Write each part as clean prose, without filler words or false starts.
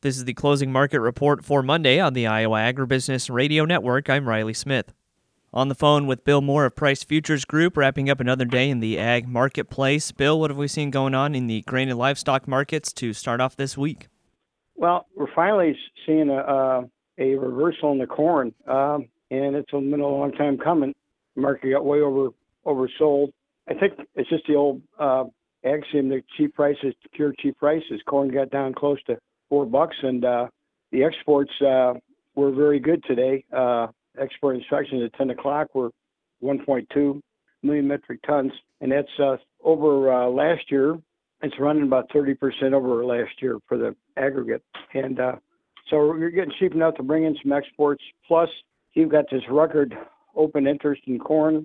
This is the closing market report for Monday on the Iowa Agribusiness Radio Network. I'm Riley Smith. On the phone with Bill Moore of Price Futures Group, wrapping up another day in the ag marketplace. Bill, what have we seen going on in the grain and livestock markets to start off this week? Well, we're finally seeing a reversal in the corn, and it's been a long time coming. The market got way oversold. I think it's just the old axiom that cheap prices cure cheap prices. Corn got down close to $4, and the exports were very good today. Export inspections at 10 o'clock were 1.2 million metric tons, and that's over last year. It's running about 30% over last year for the aggregate. And so you're getting cheap enough to bring in some exports. Plus, you've got this record open interest in corn,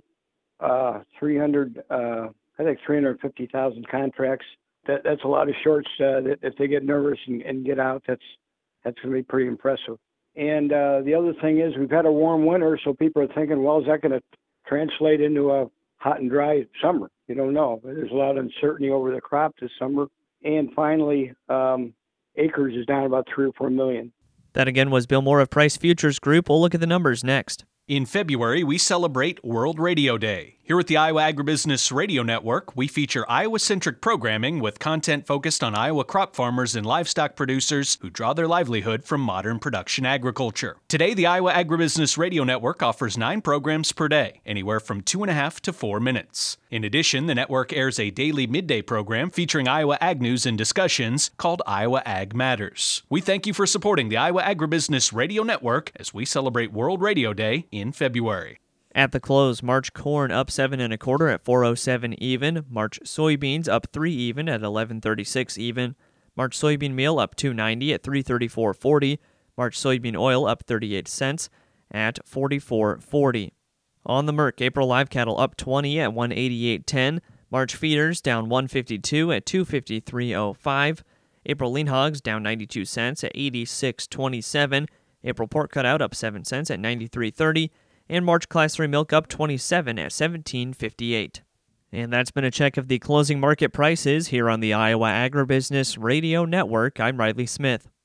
350,000 contracts. That's a lot of shorts that if they get nervous and get out, that's going to be pretty impressive. And the other thing is we've had a warm winter, so people are thinking, well, is that going to translate into a hot and dry summer? You don't know. There's a lot of uncertainty over the crop this summer. And finally, acres is down about 3 or 4 million. That again was Bill Moore of Price Futures Group. We'll look at the numbers next. In February, we celebrate World Radio Day. Here at the Iowa Agribusiness Radio Network, we feature Iowa-centric programming with content focused on Iowa crop farmers and livestock producers who draw their livelihood from modern production agriculture. Today, the Iowa Agribusiness Radio Network offers 9 programs per day, anywhere from 2.5 to 4 minutes. In addition, the network airs a daily midday program featuring Iowa ag news and discussions called Iowa Ag Matters. We thank you for supporting the Iowa Agribusiness Radio Network as we celebrate World Radio Day in February. At the close, March corn up 7 1/4 at 4.07 even. March soybeans up 3 even at 11.36 even. March soybean meal up 2.90 at 3.34.40. March soybean oil up 38 cents at 44.40. On the Merc, April live cattle up 20 at 188.10. March feeders down 152 at 253.05. April lean hogs down 92 cents at 86.27. April pork cutout up 7 cents at 93.30. And March Class 3 milk up 27 at 17.58. And that's been a check of the closing market prices here on the Iowa Agribusiness Radio Network. I'm Riley Smith.